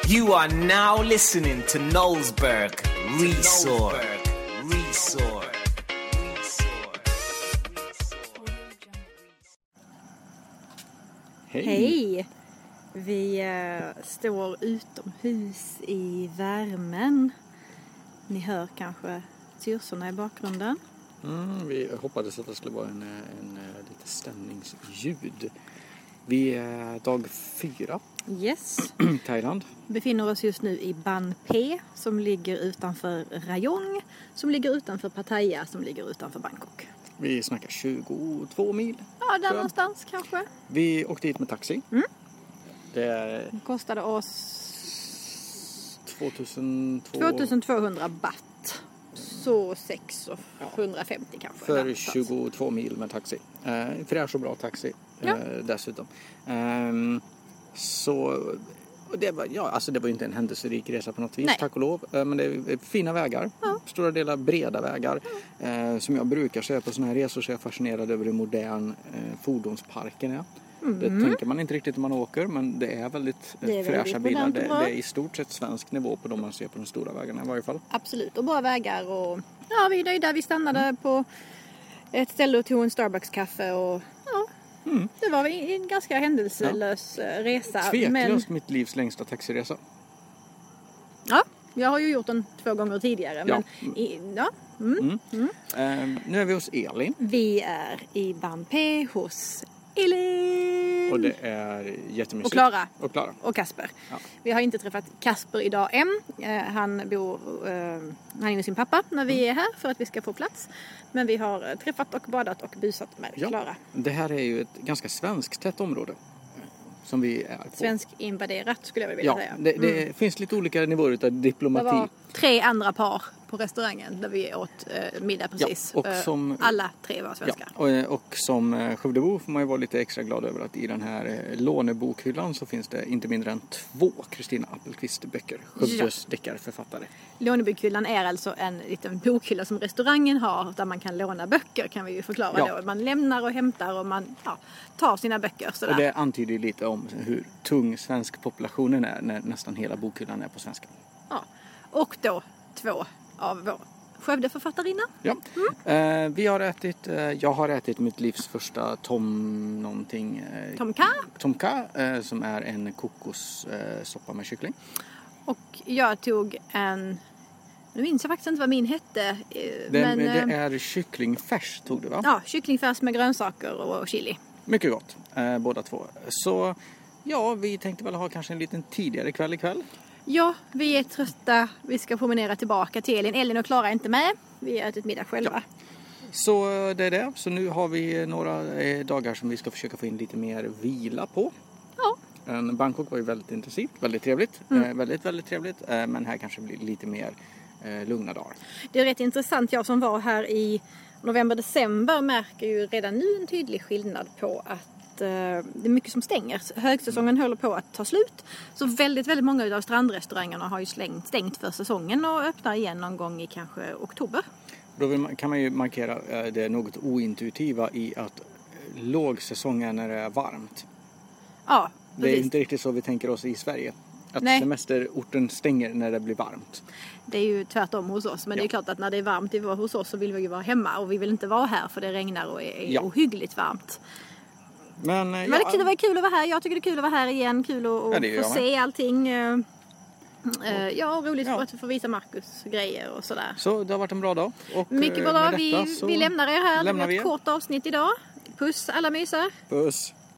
You are now listening to Knowlesburg Resort. Hej! Vi står utomhus i värmen. Ni hör kanske tyrsorna i bakgrunden. Vi hoppades att det skulle vara en lite stämningsljud. Vi är dag 4. Yes. Thailand. Befinner oss just nu i Ban Phe som ligger utanför Rayong, som ligger utanför Pattaya, som ligger utanför Bangkok. Vi snackar 22 mil. Ja, där någonstans kanske. Vi åkte hit med taxi. Det kostade oss 2200 baht. Så 650 kanske. För 22 mil med taxi. Fräsch och bra taxi dessutom. Det var ju inte en händelserik resa på något vis, tack och lov. Men det är fina vägar, stora delar breda vägar. Som jag brukar säga på såna här resor, så är jag fascinerad över hur modern fordonsparken är. Det tänker man inte riktigt när man åker, men det är väldigt fräscha bilar. Det är i stort sett svensk nivå på de man ser på de stora vägarna i varje fall. Absolut, och bra vägar. Och vi är där vi stannade på ett ställe och tog en Starbucks-kaffe. Och det var en ganska händelselös resa. Tveklöst mitt livs längsta taxiresa. Ja, jag har ju gjort den 2 gånger tidigare. Nu är vi hos Elin. Vi är i Ban Phe hos Elin. Och det är jättemysigt. Och Klara. Och Kasper. Ja. Vi har inte träffat Kasper idag än. Han är med sin pappa när vi är här för att vi ska få plats. Men vi har träffat och badat och busat med Klara. Det här är ju ett ganska svenskt område som vi är på. Svensk invaderat skulle jag vilja säga. Det finns lite olika nivåer av diplomati. Det var 3 andra par på restaurangen där vi åt middag precis. Och alla 3 var svenskar. Ja, och som Skövdebo får man ju vara lite extra glad över att i den här lånebokhyllan så finns det inte mindre än 2 Kristina Appelqvist-böcker. Skövdes deckarförfattare. Lånebokhyllan är alltså en liten bokhylla som restaurangen har där man kan låna böcker, kan vi ju förklara då. Man lämnar och hämtar och man tar sina böcker. Sådär. Och det antyder lite om hur tung svensk populationen är när nästan hela bokhyllan är på svenska. Ja, och då 2 av vår Skövdeförfattarinna. Ja. Vi har ätit, jag har ätit mitt livs första Tom Ka, som är en kokossoppa med kyckling. Och jag tog nu minns jag faktiskt inte vad min hette. Det är kycklingfärs tog du, va? Ja, kycklingfärs med grönsaker och chili. Mycket gott, båda 2. Så vi tänkte väl ha kanske en liten tidigare kväll ikväll. Ja, vi är trötta. Vi ska promenera tillbaka till Elin. Elin och Klara är inte med. Vi har ätit middag själva. Ja. Så det är det. Så nu har vi några dagar som vi ska försöka få in lite mer vila på. Ja. Bangkok var ju väldigt intensivt, väldigt trevligt. Väldigt, väldigt trevligt. Men här kanske blir lite mer lugna dagar. Det är rätt intressant. Jag som var här i november-december märker ju redan nu en tydlig skillnad på att det är mycket som stänger. Högsäsongen håller på att ta slut. Så väldigt, väldigt många av strandrestaurangerna har ju stängt för säsongen och öppnar igen någon gång i kanske oktober. Då kan man ju markera det något ointuitiva i att lågsäsong är när det är varmt. Ja, det är inte riktigt så vi tänker oss i Sverige. Att semesterorten stänger när det blir varmt. Det är ju tvärtom hos oss. Men det är klart att när det är varmt hos oss så vill vi ju vara hemma. Och vi vill inte vara här för det regnar och är ohyggligt varmt. Men det var kul att vara här. Jag tycker det är kul att vara här igen. Kul att få se allting. Roligt att få visa Marcus grejer och sådär. Så det har varit en bra dag. Och mycket bra. Vi lämnar er här. Det var ett kort avsnitt idag. Puss alla mysar. Puss.